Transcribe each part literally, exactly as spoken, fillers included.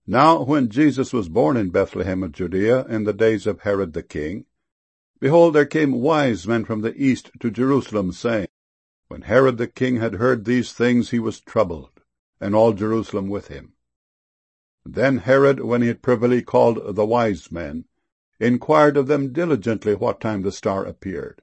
Now when Jesus was born in Bethlehem of Judea in the days of Herod the king, behold, there came wise men from the east to Jerusalem, saying, When Herod the king had heard these things, he was troubled, and all Jerusalem with him. Then Herod, when he had privily called the wise men, inquired of them diligently what time the star appeared.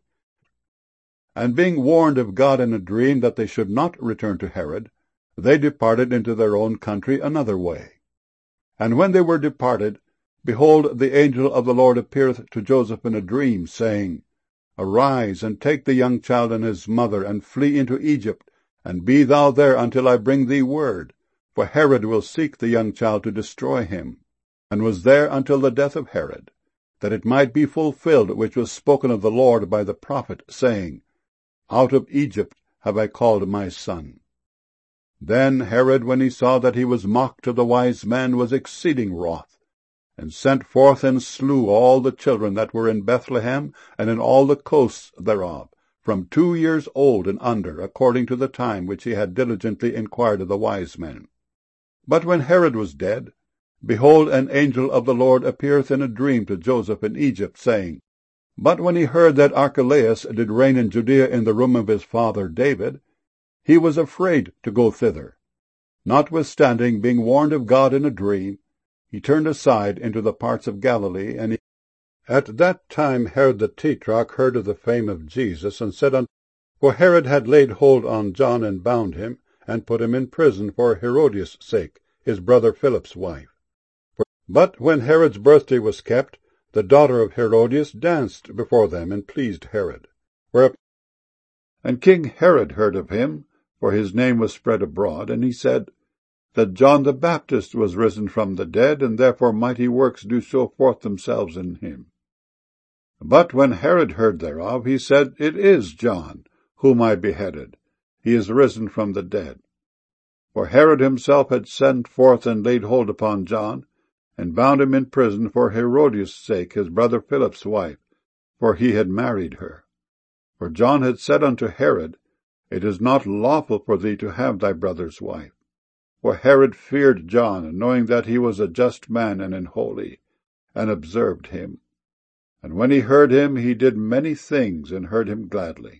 And being warned of God in a dream that they should not return to Herod, they departed into their own country another way. And when they were departed, behold, the angel of the Lord appeareth to Joseph in a dream, saying, Arise, and take the young child and his mother, and flee into Egypt, and be thou there until I bring thee word. For Herod will seek the young child to destroy him, and was there until the death of Herod, that it might be fulfilled which was spoken of the Lord by the prophet, saying, Out of Egypt have I called my son. Then Herod, when he saw that he was mocked of the wise men, was exceeding wroth, and sent forth and slew all the children that were in Bethlehem and in all the coasts thereof, from two years old and under, according to the time which he had diligently inquired of the wise men. But when Herod was dead, behold, an angel of the Lord appeareth in a dream to Joseph in Egypt, saying, But when he heard that Archelaus did reign in Judea in the room of his father David, he was afraid to go thither. Notwithstanding, being warned of God in a dream, he turned aside into the parts of Galilee. And he... At that time Herod the Tetrarch heard of the fame of Jesus, and said unto For Herod had laid hold on John, and bound him, and put him in prison for Herodias' sake, his brother Philip's wife. But when Herod's birthday was kept, the daughter of Herodias danced before them, and pleased Herod. Whereupon and King Herod heard of him, for his name was spread abroad, and he said, That John the Baptist was risen from the dead, and therefore mighty works do show forth themselves in him. But when Herod heard thereof, he said, It is John, whom I beheaded. He is risen from the dead. For Herod himself had sent forth and laid hold upon John, and bound him in prison for Herodias' sake, his brother Philip's wife, for he had married her. For John had said unto Herod, It is not lawful for thee to have thy brother's wife. For Herod feared John, knowing that he was a just man and an holy, and observed him. And when he heard him, he did many things, and heard him gladly.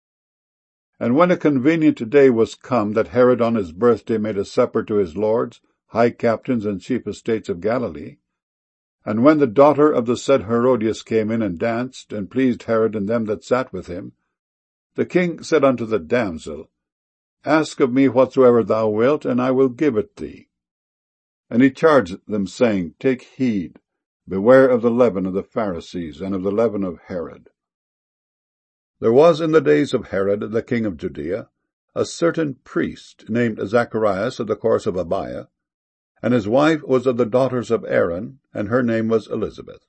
And when a convenient day was come, that Herod on his birthday made a supper to his lords, high captains, and chief estates of Galilee, and when the daughter of the said Herodias came in and danced, and pleased Herod and them that sat with him, the king said unto the damsel, Ask of me whatsoever thou wilt, and I will give it thee. And he charged them, saying, Take heed, beware of the leaven of the Pharisees, and of the leaven of Herod. There was in the days of Herod the king of Judea a certain priest named Zacharias of the course of Abiah, and his wife was of the daughters of Aaron, and her name was Elizabeth.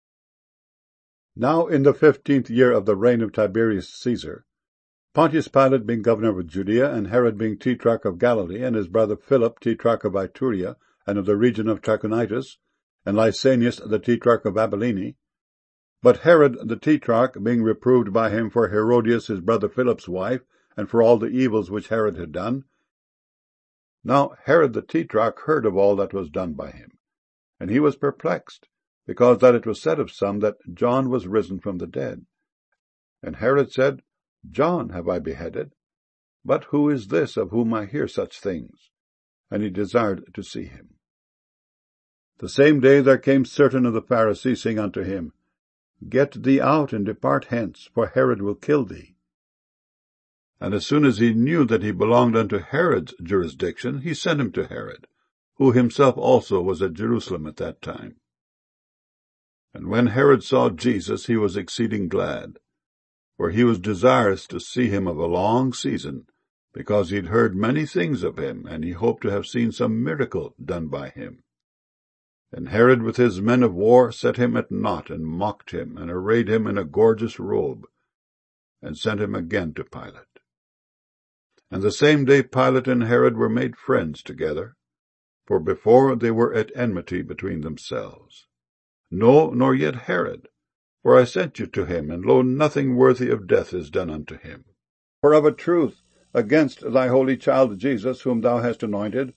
Now in the fifteenth year of the reign of Tiberius Caesar, Pontius Pilate being governor of Judea, and Herod being tetrarch of Galilee, and his brother Philip tetrarch of Iturea, and of the region of Trachonitis, and Lysanias the tetrarch of Abilene, but Herod the tetrarch, being reproved by him for Herodias his brother Philip's wife, and for all the evils which Herod had done. Now Herod the tetrarch heard of all that was done by him, and he was perplexed, because that it was said of some that John was risen from the dead. And Herod said, John have I beheaded, but who is this of whom I hear such things? And he desired to see him. The same day there came certain of the Pharisees, saying unto him, Get thee out, and depart hence, for Herod will kill thee. And as soon as he knew that he belonged unto Herod's jurisdiction, he sent him to Herod, who himself also was at Jerusalem at that time. And when Herod saw Jesus, he was exceeding glad, for he was desirous to see him of a long season, because he had heard many things of him, and he hoped to have seen some miracle done by him. And Herod with his men of war set him at naught, and mocked him, and arrayed him in a gorgeous robe, and sent him again to Pilate. And the same day Pilate and Herod were made friends together, for before they were at enmity between themselves. No, nor yet Herod, for I sent you to him, and lo, nothing worthy of death is done unto him. For of a truth, against thy holy child Jesus, whom thou hast anointed,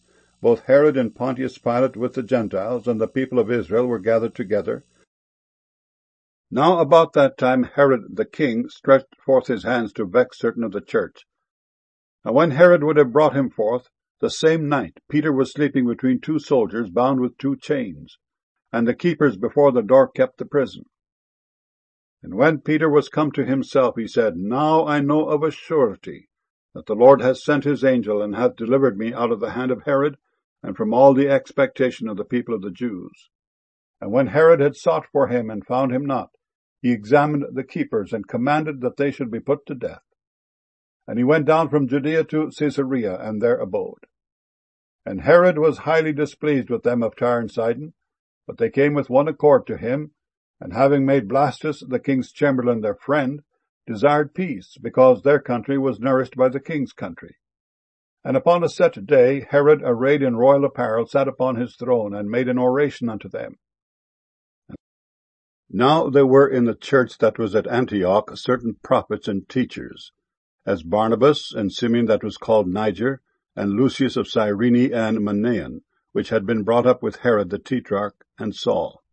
both Herod and Pontius Pilate with the Gentiles and the people of Israel were gathered together. Now about that time Herod the king stretched forth his hands to vex certain of the church. And when Herod would have brought him forth, the same night Peter was sleeping between two soldiers bound with two chains, and the keepers before the door kept the prison. And when Peter was come to himself, he said, Now I know of a surety that the Lord has sent his angel, and hath delivered me out of the hand of Herod, and from all the expectation of the people of the Jews. And when Herod had sought for him, and found him not, he examined the keepers, and commanded that they should be put to death. And he went down from Judea to Caesarea, and there abode. And Herod was highly displeased with them of Tyre and Sidon, but they came with one accord to him, and having made Blastus the king's chamberlain their friend, desired peace, because their country was nourished by the king's country. And upon a set day Herod, arrayed in royal apparel, sat upon his throne, and made an oration unto them. Now there were in the church that was at Antioch certain prophets and teachers, as Barnabas, and Simeon that was called Niger, and Lucius of Cyrene, and Manaen, which had been brought up with Herod the Tetrarch, and Saul.